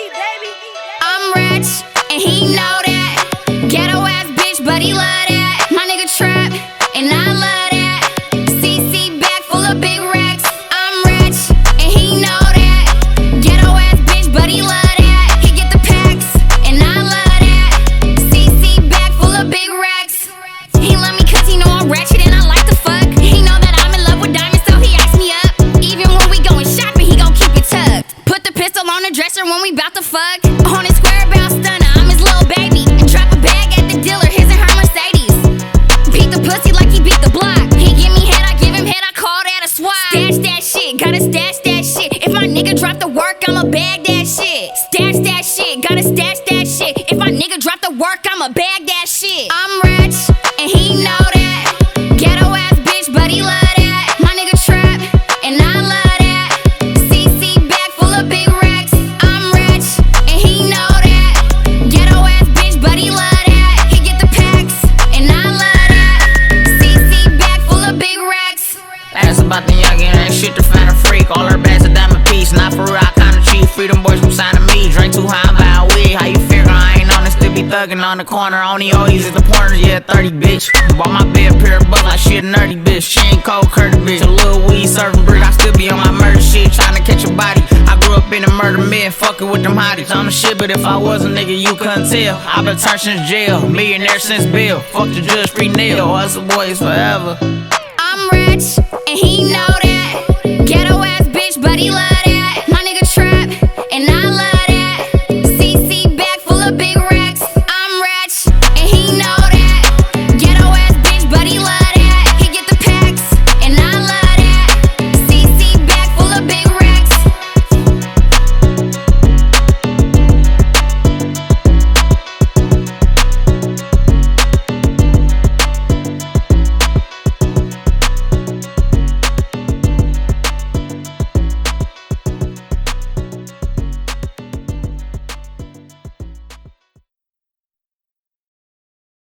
I'm rich, and he know that. Ghetto ass bitch, but he love that. My nigga trap, and I love that. CC bag full of big racks. I'm rich, and he know that. Ghetto ass bitch, but he love that. He get the packs, and I love that. CC bag full of big racks. He love me cause he know I'm ratchet and I like to fuck. He know that I'm in love with diamonds, so he asked me up. Even when we going shopping, he gon' keep it tucked. Put the pistol on the dresser when we bout to fuck. On his square bounce stunner, I'm his little baby. And drop a bag at the dealer, his and her Mercedes. Beat the pussy like he beat the block. He give me head, I give him head, I call that a swap. Stash that shit, gotta stash that shit. If my nigga drop the work, I'ma bag that shit. Stash that shit, gotta stash that shit. If my nigga drop the work, I'ma bag that shit. I'm rich, and he know that. Ghetto ass bitch, but he love that. My nigga trap, and I love that. CC bag full of big racks. I'm rich, and he know that. Ghetto ass bitch, but he love that. He get the packs, and I love that. CC bag full of big racks. Ask about the youngin', ain't shit to find a freak. All her bags a diamond piece, not for real, I kinda cheap. Freedom boys from signing me, drink too high, I'm buy weed. How you figure I ain't on it, still be thuggin' on the corner. Only always at the pointer, yeah, 30 bitch. Bought my bed pair of butt like she a nerdy bitch. She ain't cold curdy bitch, a little weed serving brick. I still be on my murder shit, tryna catch a body. I grew up in a murder myth, fucking with them hotties. I'm the shit, but if I was a nigga, you couldn't tell. I been turned since jail, millionaire since Bill. Fuck the judge, free nail, hustle boys forever. I'm rich, and he know that. Ghetto ass bitch, but he love